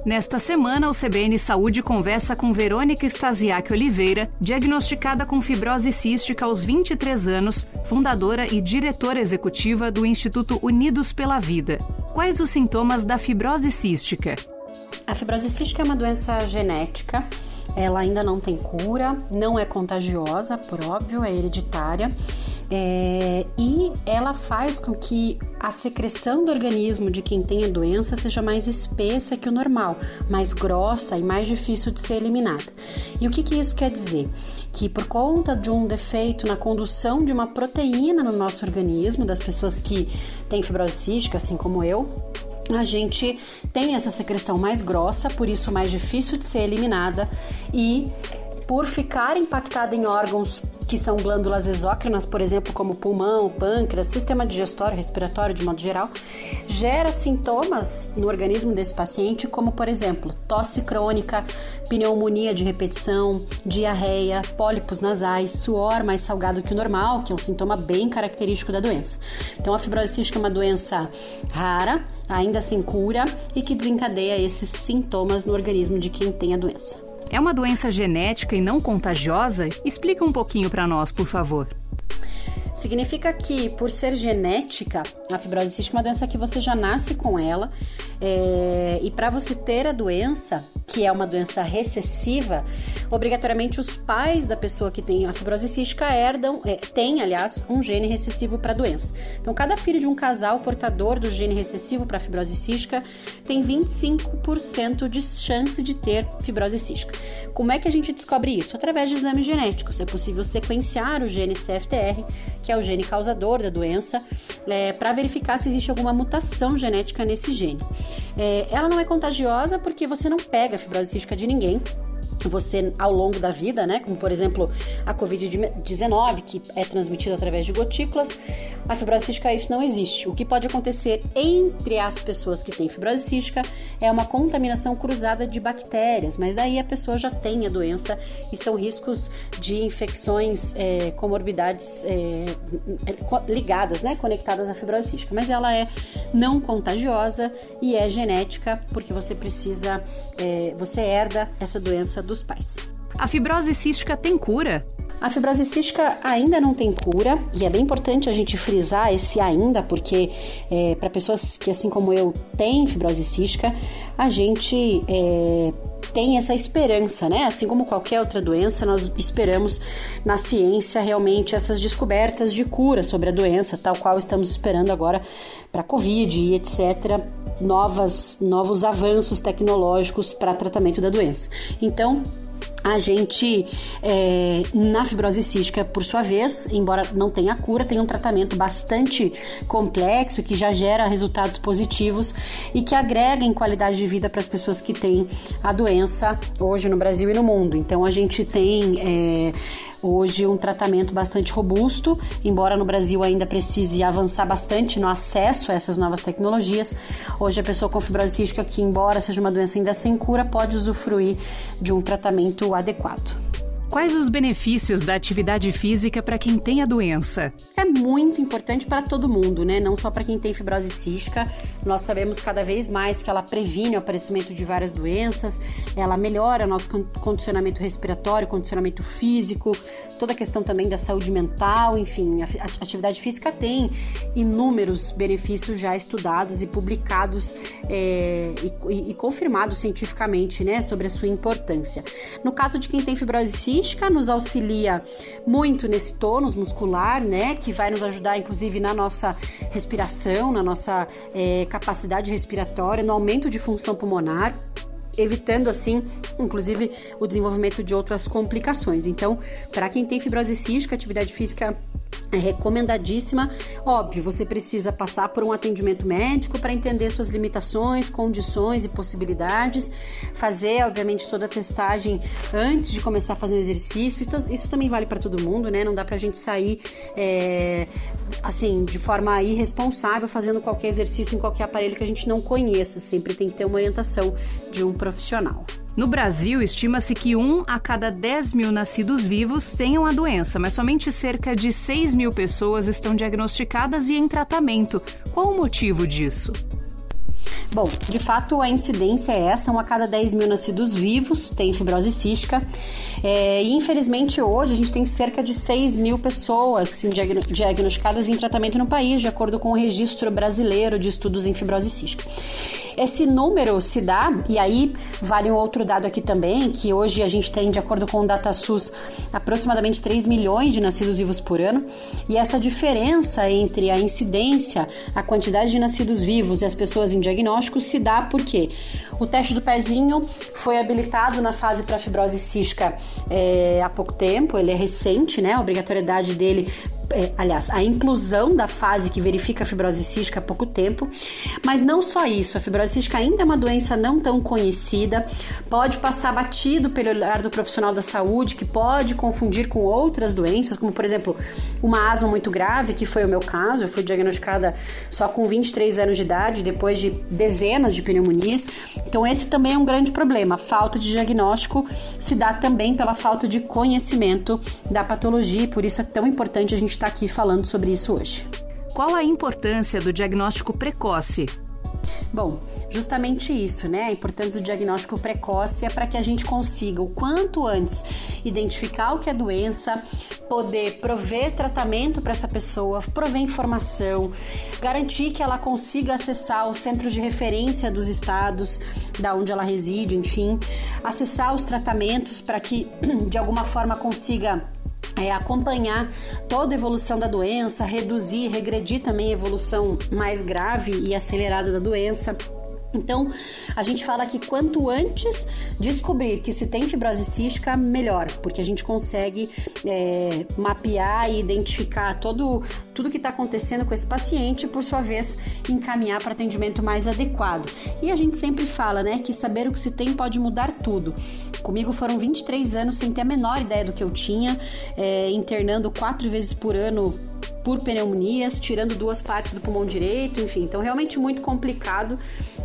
Nesta semana, o CBN Saúde conversa com Verônica Stasiak Oliveira, diagnosticada com fibrose cística aos 23 anos, fundadora e diretora executiva do Instituto Unidos pela Vida. Quais os sintomas da fibrose cística? A fibrose cística é uma doença genética, ela ainda não tem cura, não é contagiosa, por óbvio, é hereditária. E ela faz com que a secreção do organismo de quem tem a doença seja mais espessa que o normal, mais grossa e mais difícil de ser eliminada. E o que isso quer dizer? Que por conta de um defeito na condução de uma proteína no nosso organismo, das pessoas que têm fibrose cística, assim como eu, a gente tem essa secreção mais grossa, por isso mais difícil de ser eliminada, e por ficar impactada em órgãos que são glândulas exócrinas, por exemplo, como pulmão, pâncreas, sistema digestório, respiratório de modo geral, gera sintomas no organismo desse paciente, como, por exemplo, tosse crônica, pneumonia de repetição, diarreia, pólipos nasais, suor mais salgado que o normal, que é um sintoma bem característico da doença. Então, a fibrose cística é uma doença rara, ainda sem cura, e que desencadeia esses sintomas no organismo de quem tem a doença. É uma doença genética e não contagiosa? Explica um pouquinho para nós, por favor. Significa que, por ser genética, a fibrose cística é uma doença que você já nasce com ela, e para você ter a doença, que é uma doença recessiva, obrigatoriamente os pais da pessoa que tem a fibrose cística têm, aliás, um gene recessivo para a doença. Então, cada filho de um casal portador do gene recessivo para a fibrose cística tem 25% de chance de ter fibrose cística. Como é que a gente descobre isso? Através de exames genéticos. É possível sequenciar o gene CFTR, que é o gene causador da doença, para verificar se existe alguma mutação genética nesse gene. Ela não é contagiosa porque você não pega a fibrose cística de ninguém. Você, ao longo da vida, né, como por exemplo a Covid-19, que é transmitida através de gotículas, a fibrose cística, isso não existe. O que pode acontecer entre as pessoas que têm fibrose cística é uma contaminação cruzada de bactérias, mas daí a pessoa já tem a doença e são riscos de infecções, comorbidades ligadas, né, conectadas à fibrose cística. Mas ela é não contagiosa e é genética, porque você herda essa doença dos pais. A fibrose cística tem cura? A fibrose cística ainda não tem cura, e é bem importante a gente frisar esse ainda, porque para pessoas que, assim como eu, têm fibrose cística, a gente tem essa esperança, né? Assim como qualquer outra doença, nós esperamos na ciência realmente essas descobertas de cura sobre a doença, tal qual estamos esperando agora para a Covid e etc., novos avanços tecnológicos para tratamento da doença. Então, a gente, na fibrose cística, por sua vez, embora não tenha cura, tem um tratamento bastante complexo que já gera resultados positivos e que agrega em qualidade de vida para as pessoas que têm a doença hoje no Brasil e no mundo. Então, a gente tem hoje um tratamento bastante robusto, embora no Brasil ainda precise avançar bastante no acesso a essas novas tecnologias. Hoje a pessoa com fibrose cística, que embora seja uma doença ainda sem cura, pode usufruir de um tratamento adequado. Quais os benefícios da atividade física para quem tem a doença? É muito importante para todo mundo, né? Não só para quem tem fibrose cística. Nós sabemos cada vez mais que ela previne o aparecimento de várias doenças, ela melhora o nosso condicionamento respiratório, condicionamento físico, toda a questão também da saúde mental, enfim, a atividade física tem inúmeros benefícios já estudados e publicados e confirmados cientificamente, né, sobre a sua importância. No caso de quem tem fibrose cística, nos auxilia muito nesse tônus muscular, né, que vai nos ajudar inclusive na nossa respiração, na nossa capacidade respiratória, no aumento de função pulmonar, evitando assim, inclusive, o desenvolvimento de outras complicações. Então, para quem tem fibrose cística, atividade física é recomendadíssima. Óbvio, você precisa passar por um atendimento médico para entender suas limitações, condições e possibilidades, fazer, obviamente, toda a testagem antes de começar a fazer o exercício. Isso também vale para todo mundo, né? Não dá pra gente sair assim, de forma irresponsável, fazendo qualquer exercício em qualquer aparelho que a gente não conheça. Sempre tem que ter uma orientação de um profissional. No Brasil, estima-se que 1 a cada 10 mil nascidos vivos tenham a doença, mas somente cerca de 6 mil pessoas estão diagnosticadas e em tratamento. Qual o motivo disso? Bom, de fato a incidência é essa, 1 a cada 10 mil nascidos vivos tem fibrose cística, e infelizmente hoje a gente tem cerca de 6 mil pessoas diagnosticadas em tratamento no país, de acordo com o Registro Brasileiro de Estudos em Fibrose Cística. Esse número se dá, e aí vale um outro dado aqui também, que hoje a gente tem, de acordo com o DataSUS, aproximadamente 3 milhões de nascidos vivos por ano, e essa diferença entre a incidência, a quantidade de nascidos vivos e as pessoas em diagnóstico se dá porque o teste do pezinho foi habilitado na fase para fibrose cística há pouco tempo, ele é recente, né? A obrigatoriedade dele, a inclusão da fase que verifica a fibrose cística há pouco tempo, mas não só isso, a fibrose cística ainda é uma doença não tão conhecida, pode passar batido pelo olhar do profissional da saúde, que pode confundir com outras doenças, como por exemplo, uma asma muito grave, que foi o meu caso, eu fui diagnosticada só com 23 anos de idade, depois de dezenas de pneumonias, então esse também é um grande problema, a falta de diagnóstico se dá também pela falta de conhecimento da patologia, e por isso é tão importante a gente estar aqui falando sobre isso hoje. Qual a importância do diagnóstico precoce? Bom, justamente isso, né? A importância do diagnóstico precoce é para que a gente consiga, o quanto antes, identificar o que é doença, poder prover tratamento para essa pessoa, prover informação, garantir que ela consiga acessar os centros de referência dos estados da onde ela reside, enfim, acessar os tratamentos para que, de alguma forma, consiga acompanhar toda a evolução da doença, reduzir, regredir também a evolução mais grave e acelerada da doença. Então, a gente fala que quanto antes descobrir que se tem fibrose cística, melhor, porque a gente consegue mapear e identificar tudo que está acontecendo com esse paciente e, por sua vez, encaminhar para atendimento mais adequado. E a gente sempre fala, né, que saber o que se tem pode mudar tudo. Comigo foram 23 anos sem ter a menor ideia do que eu tinha, internando 4 vezes por ano por pneumonias, tirando 2 partes do pulmão direito, enfim, então realmente muito complicado.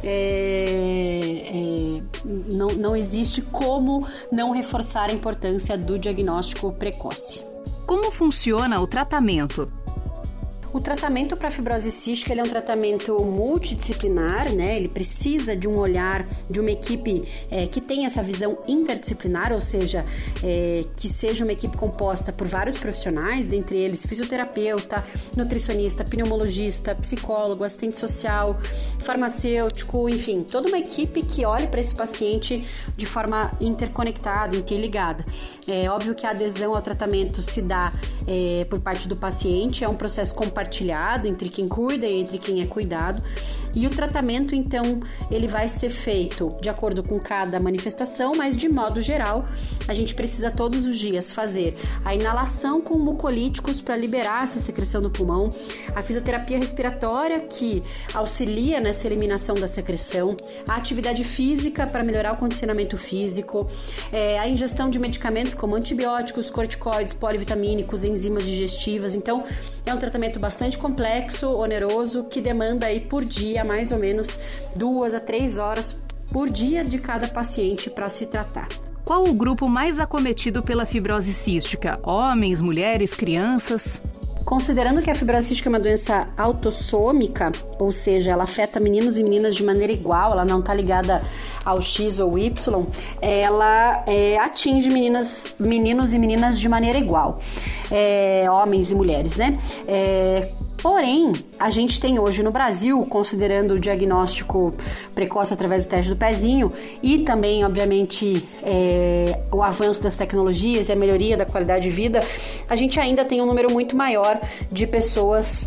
Não existe como não reforçar a importância do diagnóstico precoce. Como funciona o tratamento? O tratamento para fibrose cística ele é um tratamento multidisciplinar, né? Ele precisa de um olhar de uma equipe que tenha essa visão interdisciplinar, ou seja, que seja uma equipe composta por vários profissionais, dentre eles fisioterapeuta, nutricionista, pneumologista, psicólogo, assistente social, farmacêutico, enfim, toda uma equipe que olhe para esse paciente de forma interconectada, interligada. É óbvio que a adesão ao tratamento se dá por parte do paciente, é um processo compartilhado entre quem cuida e entre quem é cuidado. E o tratamento, então, ele vai ser feito de acordo com cada manifestação, mas de modo geral, a gente precisa todos os dias fazer a inalação com mucolíticos para liberar essa secreção do pulmão, a fisioterapia respiratória que auxilia nessa eliminação da secreção, a atividade física para melhorar o condicionamento físico, a ingestão de medicamentos como antibióticos, corticoides, polivitamínicos, enzimas digestivas. Então, é um tratamento bastante complexo, oneroso, que demanda aí por dia mais ou menos 2 a 3 horas por dia de cada paciente para se tratar. Qual o grupo mais acometido pela fibrose cística? Homens, mulheres, crianças? Considerando que a fibrose cística é uma doença autossômica, ou seja, ela afeta meninos e meninas de maneira igual, ela não está ligada ao X ou Y, ela atinge meninos e meninas de maneira igual, homens e mulheres, né? Porém, a gente tem hoje no Brasil, considerando o diagnóstico precoce através do teste do pezinho e também, obviamente, o avanço das tecnologias e a melhoria da qualidade de vida, a gente ainda tem um número muito maior de pessoas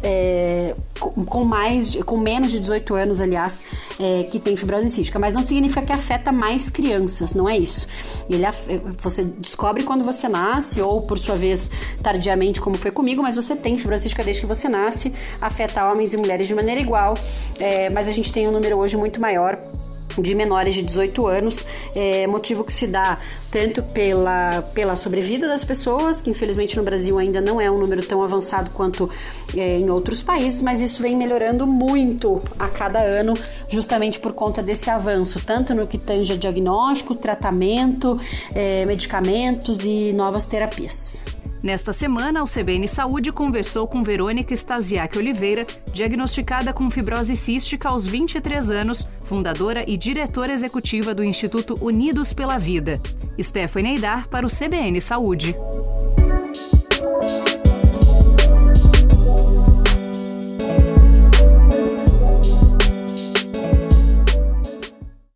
com menos de 18 anos, aliás, que tem fibrose cística. Mas não significa que afeta mais crianças, não é isso. Você descobre quando você nasce ou, por sua vez, tardiamente, como foi comigo, mas você tem fibrose cística desde que você nasce, afeta homens e mulheres de maneira igual, mas a gente tem um número hoje muito maior de menores de 18 anos, motivo que se dá tanto pela sobrevida das pessoas, que infelizmente no Brasil ainda não é um número tão avançado quanto em outros países, mas isso vem melhorando muito a cada ano, justamente por conta desse avanço, tanto no que tange a diagnóstico, tratamento, medicamentos e novas terapias. Nesta semana, o CBN Saúde conversou com Verônica Stasiak Oliveira, diagnosticada com fibrose cística aos 23 anos, fundadora e diretora executiva do Instituto Unidos pela Vida. Stephanie Aidar para o CBN Saúde.